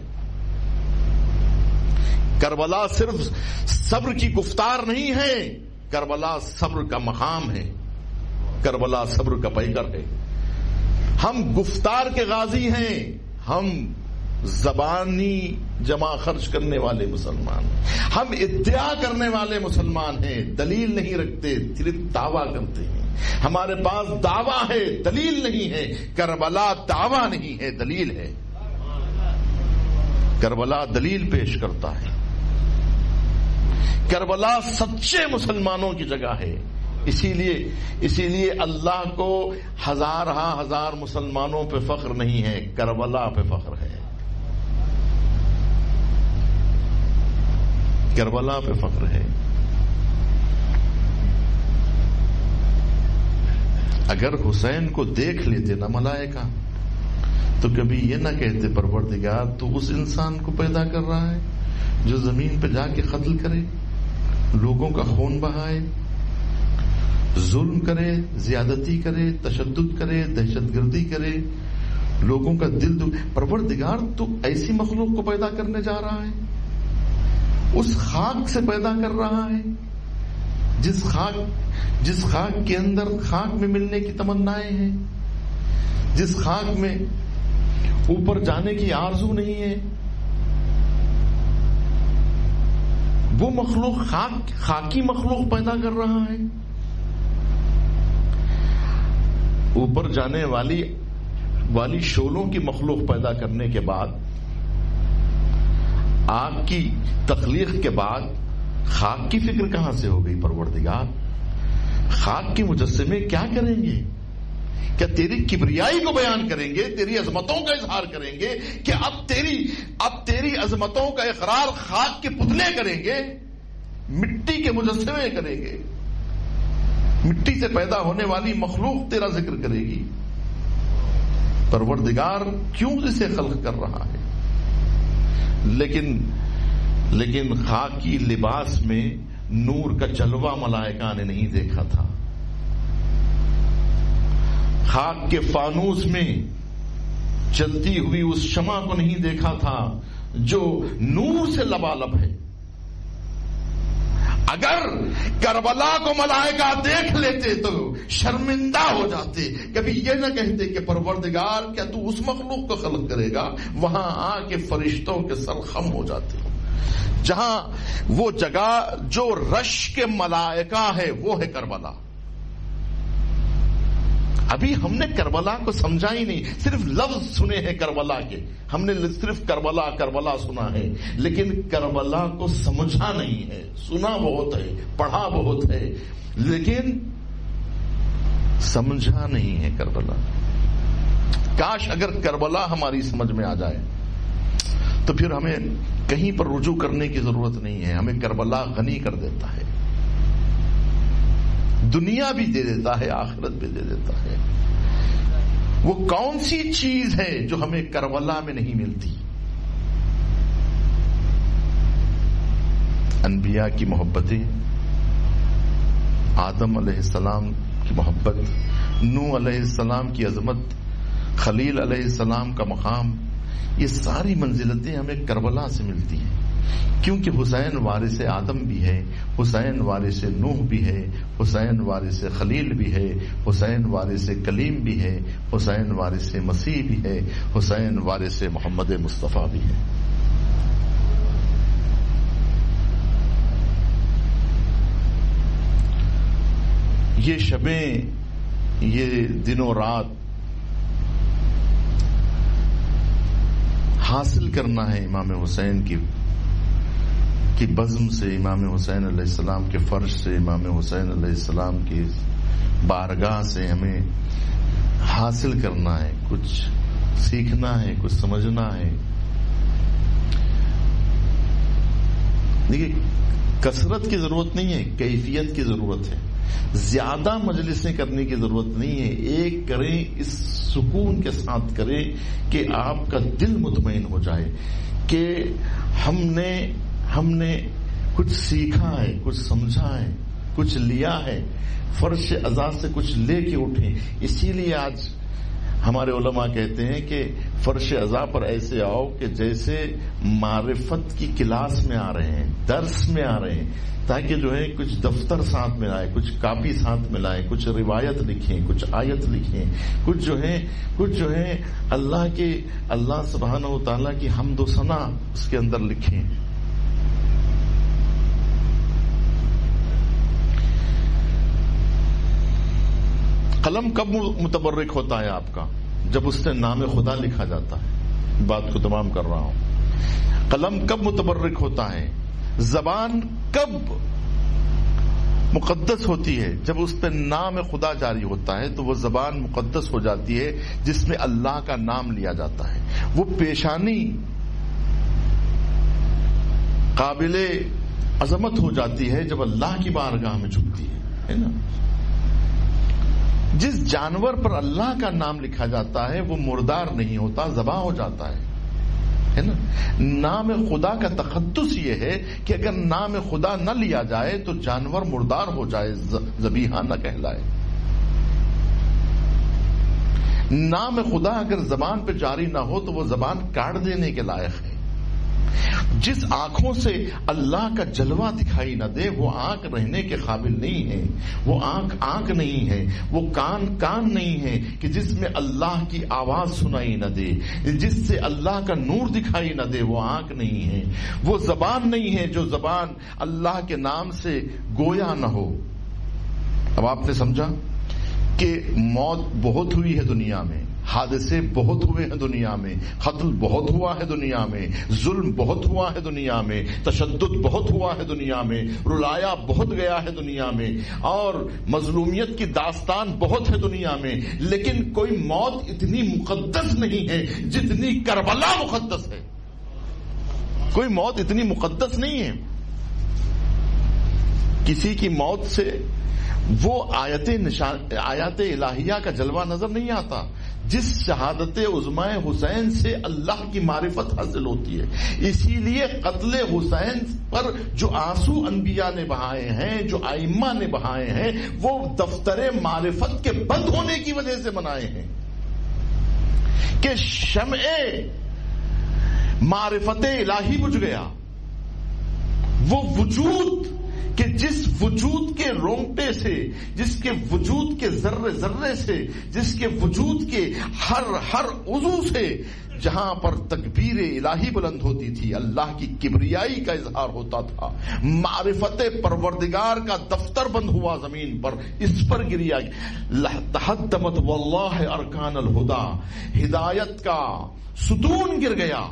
A: کربلا صرف صبر کی گفتار نہیں ہے، کربلا صبر کا مقام ہے، کربلا صبر کا پیکر ہے. ہم گفتار کے غازی ہیں، ہم زبانی جمع خرچ کرنے والے مسلمان، ہم ادعا کرنے والے مسلمان ہیں، دلیل نہیں رکھتے، صرف دعویٰ کرتے ہیں۔ ہمارے پاس دعویٰ ہے، دلیل نہیں ہے۔ کربلا دعویٰ نہیں ہے، دلیل ہے۔ کربلا دلیل پیش کرتا ہے۔ کربلا سچے مسلمانوں کی جگہ ہے۔ اسی لیے اسی لیے اللہ کو ہزار ہاں ہزار مسلمانوں پہ فخر نہیں ہے، کربلا پہ فخر ہے۔ کربلا پہ فخر ہے۔ اگر حسین کو دیکھ لیتے نا ملائکہ تو کبھی یہ نہ کہتے پروردگار تو اس انسان کو پیدا کر رہا ہے جو زمین پہ جا کے قتل کرے، لوگوں کا خون بہائے، ظلم کرے، زیادتی کرے، تشدد کرے، دہشت گردی کرے، لوگوں کا دل دو۔ پروردگار تو ایسی مخلوق کو پیدا کرنے جا رہا ہے، اس خاک سے پیدا کر رہا ہے جس خاک جس خاک کے اندر خاک میں ملنے کی تمنائیں ہیں، جس خاک میں اوپر جانے کی آرزو نہیں ہے۔ وہ مخلوق خاک خاکی مخلوق پیدا کر رہا ہے۔ اوپر جانے والی والی شعلوں کی مخلوق پیدا کرنے کے بعد، آگ کی تخلیق کے بعد خاک کی فکر کہاں سے ہو گئی پروردگار؟ خاک کے مجسمے کیا کریں گے؟ کیا تیری کبریائی کو بیان کریں گے، تیری عظمتوں کا اظہار کریں گے کہ اب تیری اب تیری عظمتوں کا اقرار خاک کے پتلے کریں گے، مٹی کے مجسمے کریں گے، مٹی سے پیدا ہونے والی مخلوق تیرا ذکر کرے گی؟ پروردگار کیوں اسے خلق کر رہا ہے؟ لیکن لیکن خاکی لباس میں نور کا جلوہ ملائکہ نے نہیں دیکھا تھا، خاک کے فانوس میں چلتی ہوئی اس شمع کو نہیں دیکھا تھا جو نور سے لبالب ہے۔ اگر کربلا کو ملائکہ دیکھ لیتے تو شرمندہ ہو جاتے، کبھی یہ نہ کہتے کہ پروردگار کیا تو اس مخلوق کو خلق کرے گا؟ وہاں آ کے فرشتوں کے سر خم ہو جاتے، جہاں وہ جگہ جو رش کے ملائکہ ہے وہ ہے کربلا۔ ابھی ہم نے کربلا کو سمجھا ہی نہیں، صرف لفظ سنے ہیں کربلا کے، ہم نے صرف کربلا کربلا سنا ہے، لیکن کربلا کو سمجھا نہیں ہے۔ سنا بہت ہے، پڑھا بہت ہے، لیکن سمجھا نہیں ہے کربلا۔ کاش اگر کربلا ہماری سمجھ میں آ جائے تو پھر ہمیں کہیں پر رجوع کرنے کی ضرورت نہیں ہے، ہمیں کربلا غنی کر دیتا ہے، دنیا بھی دے دیتا ہے، آخرت بھی دے دیتا ہے۔ وہ کون سی چیز ہے جو ہمیں کربلا میں نہیں ملتی؟ انبیاء کی محبتیں، آدم علیہ السلام کی محبت، نوح علیہ السلام کی عظمت، خلیل علیہ السلام کا مقام، یہ ساری منزلتیں ہمیں کربلا سے ملتی ہیں، کیونکہ حسین وارث آدم بھی ہے، حسین وارث نوح بھی ہے، حسین وارث خلیل بھی ہے، حسین وارث کلیم بھی ہے، حسین وارث مسیح بھی ہے، حسین وارث محمد مصطفیٰ بھی ہے۔ یہ شبیں، یہ دنوں رات حاصل کرنا ہے امام حسین کی کی بزم سے، امام حسین علیہ السلام کے فرش سے، امام حسین علیہ السلام کی بارگاہ سے ہمیں حاصل کرنا ہے، کچھ سیکھنا ہے، کچھ سمجھنا ہے۔ دیکھیے، کثرت کی ضرورت نہیں ہے، کیفیت کی ضرورت ہے۔ زیادہ مجلسیں کرنے کی ضرورت نہیں ہے، ایک کریں، اس سکون کے ساتھ کریں کہ آپ کا دل مطمئن ہو جائے کہ ہم نے ہم نے کچھ سیکھا ہے، کچھ سمجھا ہے، کچھ لیا ہے، فرش عزا سے کچھ لے کے اٹھیں۔ اسی لیے آج ہمارے علماء کہتے ہیں کہ فرش عزا پر ایسے آؤ کہ جیسے معرفت کی کلاس میں آ رہے ہیں، درس میں آ رہے ہیں، تاکہ جو ہے کچھ دفتر ساتھ ملائے، کچھ کاپی ساتھ ملائے، کچھ روایت لکھیں، کچھ آیت لکھیں، کچھ جو ہے کچھ جو ہے اللہ کے اللہ سبحانہ و تعالیٰ کی حمد و ثنا اس کے اندر لکھیں. قلم کب متبرک ہوتا ہے آپ کا؟ جب اس سے نام خدا لکھا جاتا ہے. بات کو تمام کر رہا ہوں. قلم کب متبرک ہوتا ہے؟ زبان کب مقدس ہوتی ہے؟ جب اس پہ نام خدا جاری ہوتا ہے تو وہ زبان مقدس ہو جاتی ہے جس میں اللہ کا نام لیا جاتا ہے. وہ پیشانی قابل عظمت ہو جاتی ہے جب اللہ کی بارگاہ میں جھکتی ہے نا. جس جانور پر اللہ کا نام لکھا جاتا ہے وہ مردار نہیں ہوتا، ذبح ہو جاتا ہے ہے نا. نام خدا کا تقدس یہ ہے کہ اگر نام خدا نہ لیا جائے تو جانور مردار ہو جائے، ذبیحہ نہ کہلائے. نام خدا اگر زبان پہ جاری نہ ہو تو وہ زبان کاٹ دینے کے لائق ہے. جس آنکھوں سے اللہ کا جلوہ دکھائی نہ دے وہ آنکھ رہنے کے قابل نہیں ہے. وہ آنکھ آنکھ نہیں ہے، وہ کان کان نہیں ہے کہ جس میں اللہ کی آواز سنائی نہ دے. جس سے اللہ کا نور دکھائی نہ دے وہ آنکھ نہیں ہے. وہ زبان نہیں ہے جو زبان اللہ کے نام سے گویا نہ ہو. اب آپ نے سمجھا کہ موت بہت ہوئی ہے دنیا میں، حادثے بہت ہوئے ہیں دنیا میں، قتل بہت ہوا ہے دنیا میں، ظلم بہت ہوا ہے دنیا میں، تشدد بہت ہوا ہے دنیا میں، رلایا بہت گیا ہے دنیا میں، اور مظلومیت کی داستان بہت ہے دنیا میں. لیکن کوئی موت اتنی مقدس نہیں ہے جتنی کربلا مقدس ہے. کوئی موت اتنی مقدس نہیں ہے. کسی کی موت سے وہ آیت نشان آیات الہیہ کا جلوہ نظر نہیں آتا. جس شہادت عظمہ حسین سے اللہ کی معرفت حاصل ہوتی ہے. اسی لیے قتل حسین پر جو آنسو انبیاء نے بہائے ہیں، جو ائمہ نے بہائے ہیں، وہ دفتر معرفت کے بند ہونے کی وجہ سے منائے ہیں کہ شمع معرفت الہی بجھ گیا. وہ وجود کہ جس وجود کے رونگٹے سے، جس کے وجود کے ذرے ذرے سے، جس کے وجود کے ہر ہر عضو سے جہاں پر تکبیر الہی بلند ہوتی تھی، اللہ کی کبریائی کا اظہار ہوتا تھا، معرفت پروردگار کا دفتر بند ہوا زمین پر، اس پر گریا. تہدمت واللہ ارکان الہدا، ہدایت کا ستون گر گیا،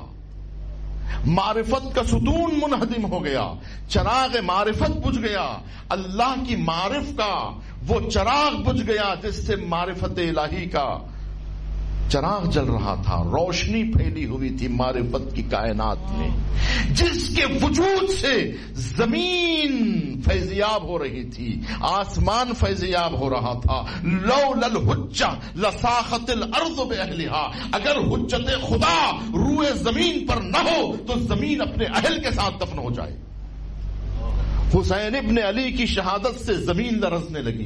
A: معرفت کا ستون منہدم ہو گیا، چراغ معرفت بجھ گیا. اللہ کی معرف کا وہ چراغ بجھ گیا جس سے معرفت الہی کا چراغ جل رہا تھا. روشنی پھیلی ہوئی تھی معرفت کی کائنات میں، جس کے وجود سے زمین فیضیاب ہو رہی تھی، آسمان فیضیاب ہو رہا تھا. لولا الحجہ لساخت الارض باہلھا، اگر حجت خدا روئے زمین پر نہ ہو تو زمین اپنے اہل کے ساتھ دفن ہو جائے. حسین ابن علی کی شہادت سے زمین لرزنے لگی،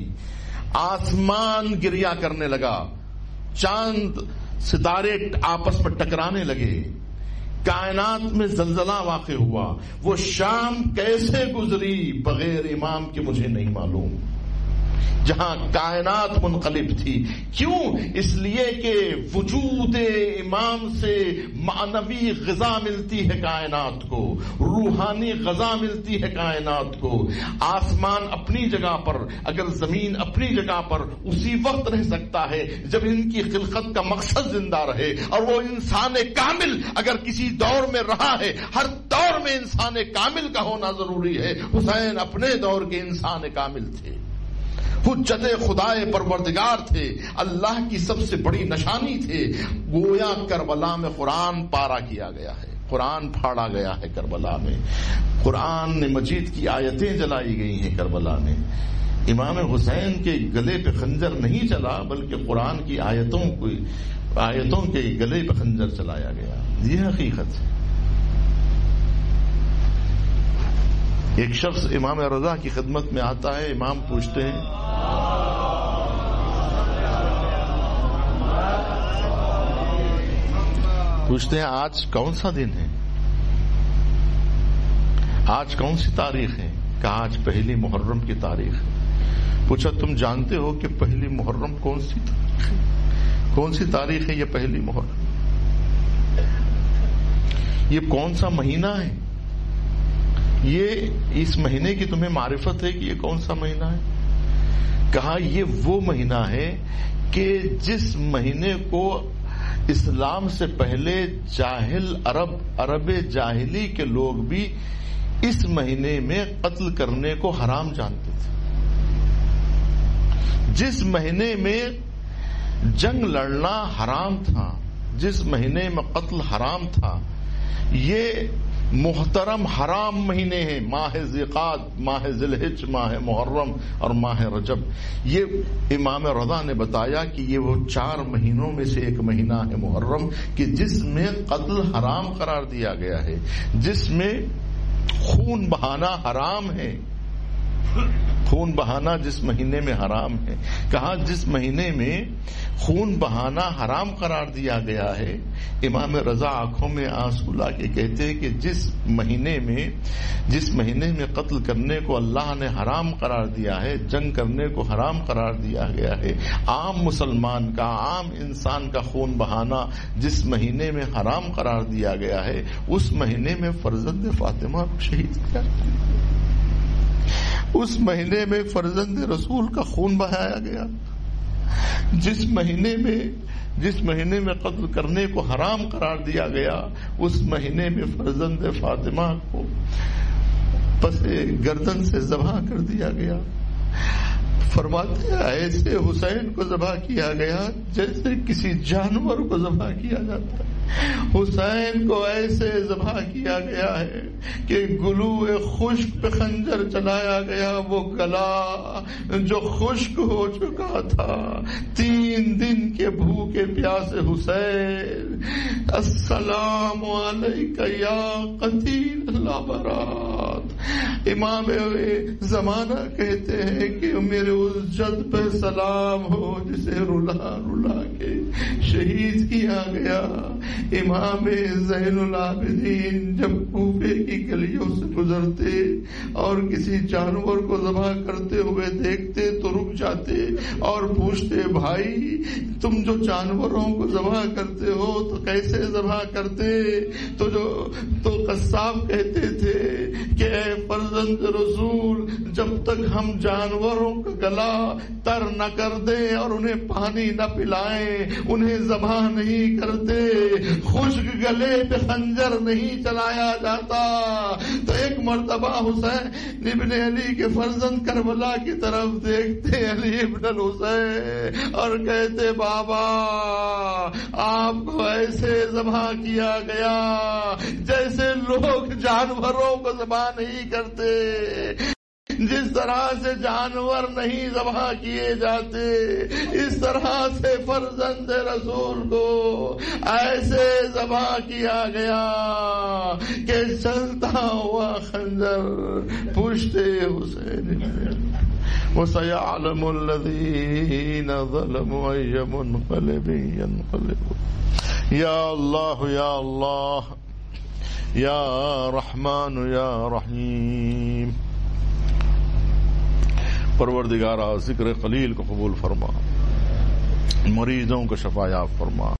A: آسمان گریا کرنے لگا، چاند ستارے آپس میں ٹکرانے لگے، کائنات میں زلزلہ واقع ہوا. وہ شام کیسے گزری بغیر امام کے مجھے نہیں معلوم، جہاں کائنات منقلب تھی. کیوں؟ اس لیے کہ وجود امام سے معنوی غذا ملتی ہے کائنات کو، روحانی غذا ملتی ہے کائنات کو. آسمان اپنی جگہ پر، اگر زمین اپنی جگہ پر اسی وقت رہ سکتا ہے جب ان کی خلقت کا مقصد زندہ رہے. اور وہ انسان کامل اگر کسی دور میں رہا ہے، ہر دور میں انسان کامل کا ہونا ضروری ہے. حسین اپنے دور کے انسان کامل تھے، حجت خدائے پروردگار تھے، اللہ کی سب سے بڑی نشانی تھے. گویا کربلا میں قرآن پارا کیا گیا ہے، قرآن پھاڑا گیا ہے کربلا میں، قرآن مجید کی آیتیں جلائی گئی ہیں کربلا میں. امام حسین کے گلے پہ خنجر نہیں چلا بلکہ قرآن کی آیتوں کو آیتوں کے گلے پہ خنجر چلایا گیا. یہ حقیقت ہے. ایک شخص امام رضا کی خدمت میں آتا ہے، امام پوچھتے ہیں پوچھتے ہیں آج کون سا دن ہے، آج کون سی تاریخ ہے؟ کہا آج پہلی محرم کی تاریخ ہے۔ پوچھا تم جانتے ہو کہ پہلی محرم کون سی تاریخ ہے؟ کون سی تاریخ ہے یہ پہلی محرم؟ یہ کون سا مہینہ ہے؟ یہ اس مہینے کی تمہیں معرفت ہے کہ یہ کون سا مہینہ ہے؟ کہا یہ وہ مہینہ ہے کہ جس مہینے کو اسلام سے پہلے جاہل عرب عرب جاہلی کے لوگ بھی اس مہینے میں قتل کرنے کو حرام جانتے تھے، جس مہینے میں جنگ لڑنا حرام تھا، جس مہینے میں قتل حرام تھا، یہ محترم حرام مہینے ہیں، ماہ ذیقعد، ماہ ذی الحج، ماہ محرم اور ماہ رجب۔ یہ امام رضا نے بتایا کہ یہ وہ چار مہینوں میں سے ایک مہینہ ہے محرم کہ جس میں قتل حرام قرار دیا گیا ہے، جس میں خون بہانا حرام ہے، خون بہانا جس مہینے میں حرام ہے۔ کہا جس مہینے میں خون بہانا حرام قرار دیا گیا ہے، امام رضا آنکھوں میں آنسو لا کے کہتے کہ جس مہینے میں جس مہینے میں قتل کرنے کو اللہ نے حرام قرار دیا ہے، جنگ کرنے کو حرام قرار دیا گیا ہے، عام مسلمان کا، عام انسان کا خون بہانا جس مہینے میں حرام قرار دیا گیا ہے، اس مہینے میں فرزند فاطمہ کو شہید کیا، اس مہینے میں فرزند رسول کا خون بہایا گیا، جس مہینے میں جس مہینے میں قتل کرنے کو حرام قرار دیا گیا، اس مہینے میں فرزند فاطمہ کو پس گردن سے ذبح کر دیا گیا۔ فرماتے ہیں ایسے حسین کو ذبح کیا گیا جیسے کسی جانور کو ذبح کیا جاتا ہے، حسین کو ایسے ذبح کیا گیا ہے کہ گلو خشک پہ خنجر چلایا گیا، وہ گلا جو خشک ہو چکا تھا، تین دن کے بھوکے پیاسے حسین، السلام علیکہ یا قتیل الابرات، امام زمانہ کہتے ہیں کہ میرے اس جد پہ سلام ہو جسے رلا رلا کے شہید کیا گیا۔ امام زین العابدین جب کوفے کی گلیوں سے گزرتے اور کسی جانور کو ذبح کرتے ہوئے دیکھتے تو رک جاتے اور پوچھتے بھائی تم جو جانوروں کو ذبح کرتے ہو تو کیسے ذبح کرتے؟ تو جو تو قصاب کہتے تھے کہ اے فرزند رسول جب تک ہم جانوروں کا گلا تر نہ کر دیں اور انہیں پانی نہ پلائیں انہیں ذبح نہیں کرتے، خشک گلے پہ خنجر نہیں چلایا جاتا۔ تو ایک مرتبہ حسین ابن علی کے فرزند کربلا کی طرف دیکھتے علی ابن الحسین اور کہتے بابا آپ کو ایسے ذبح کیا گیا جیسے لوگ جانوروں کو ذبح نہیں کرتے، جس طرح سے جانور نہیں ذبح کیے جاتے اس طرح سے فرزند رسول کو ایسے ذبح کیا گیا کہ چلتا ہوا خنجر پشت حسین وَسَيَعْلَمُ الَّذِينَ ظَلَمُوا أَيَّ مُنْقَلِبٍ يَنْقَلِبُونَ۔ یا اللہ یا اللہ یا رحمان یا رحیم، پروردگارا ذکر قلیل کو قبول فرما، مریضوں کو شفا یاب فرما۔